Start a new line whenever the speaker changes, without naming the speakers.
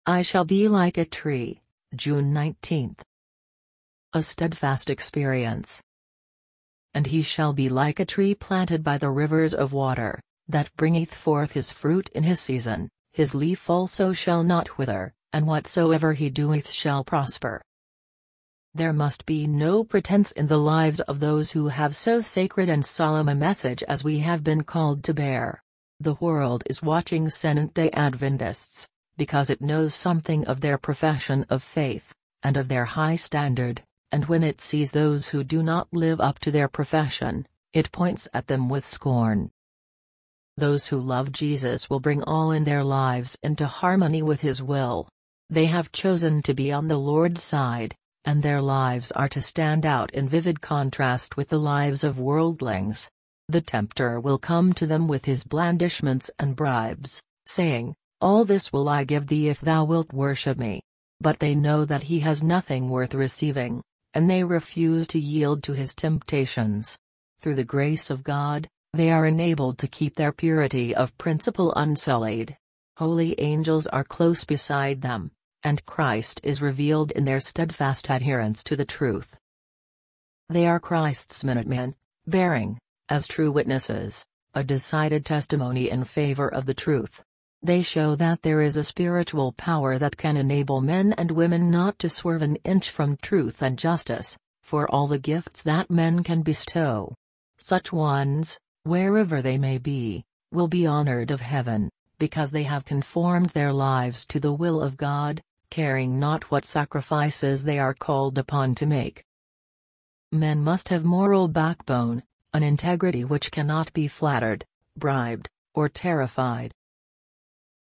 I shall be like a tree, June 19. A steadfast experience. And he shall be like a tree planted by the rivers of water, that bringeth forth his fruit in his season, his leaf also shall not wither, and whatsoever he doeth shall prosper. There must be no pretense in the lives of those who have so sacred and solemn a message as we have been called to bear. The world is watching Seventh-day Adventists, because it knows something of their profession of faith, and of their high standard, and when it sees those who do not live up to their profession, it points at them with scorn. Those who love Jesus will bring all in their lives into harmony with His will. They have chosen to be on the Lord's side, and their lives are to stand out in vivid contrast with the lives of worldlings. The tempter will come to them with his blandishments and bribes, saying, "All this will I give thee if thou wilt worship me." But they know that he has nothing worth receiving, and they refuse to yield to his temptations. Through the grace of God, they are enabled to keep their purity of principle unsullied. Holy angels are close beside them, and Christ is revealed in their steadfast adherence to the truth. They are Christ's minutemen, bearing, as true witnesses, a decided testimony in favor of the truth. They show that there is a spiritual power that can enable men and women not to swerve an inch from truth and justice, for all the gifts that men can bestow. Such ones, wherever they may be, will be honored of heaven, because they have conformed their lives to the will of God, caring not what sacrifices they are called upon to make. Men must have moral backbone, an integrity which cannot be flattered, bribed, or terrified.